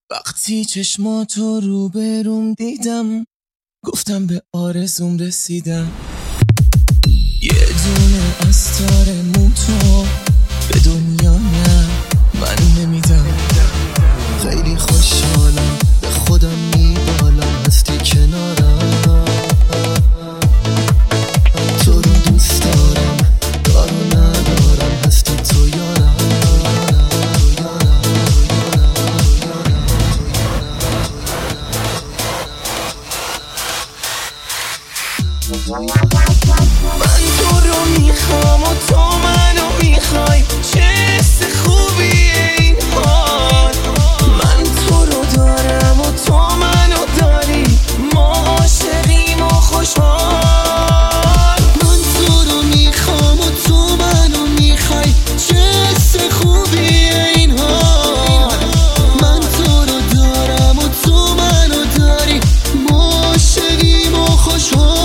وقتی چشماتو رو بروم دیدم گفتم به آرزوم رسیدم. یه دونه از تار موتو به دنیا نه من نمیدم. خیلی خوشحالم به خودم میبالم هستی کنارم. تو رو دوست دارم دارو ندارم هستی تو یارم. من تو رو میخوام و تو منو میخوای، چه حس خوبیه این حال. من تو رو دارم و تو منو داری، ما عاشقیم و خوشحال. من تو رو میخوام و تو منو میخوای، چه حس خوبیه این حال. من تو رو دارم و تو منو داری، ما عاشقیم و خوشحال.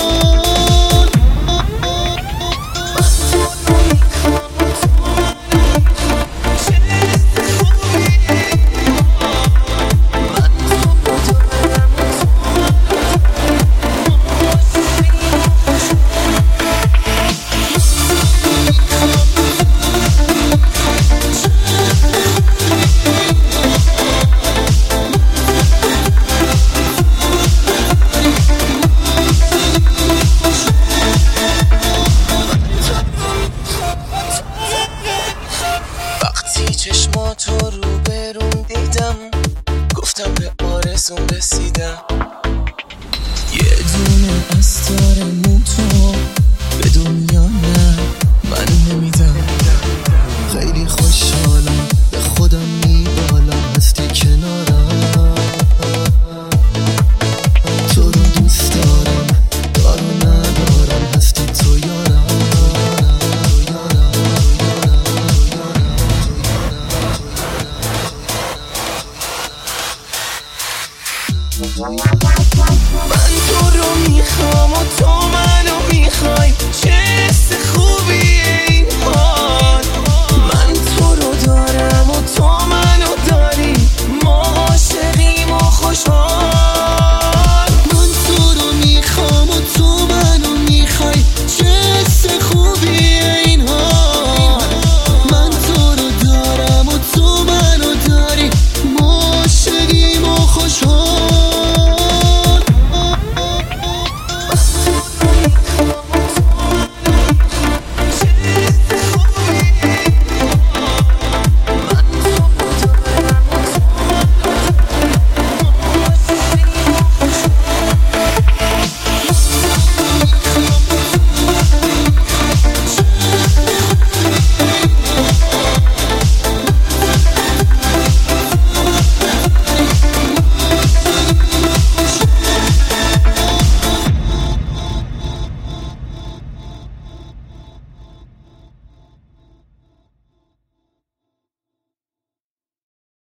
چشماتو رو بروم دیدم گفتم به آرزوم رسیدم. یه دونه از تار موتو به دنیا نه من نمیدم. خیلی خوشحالم به خودم میبالم هستی کنارم. تو رو دوست دارم دارو ندارم هستی تو یارم. من تو رو میخوام و تو منو میخوای، چه حس خوبیه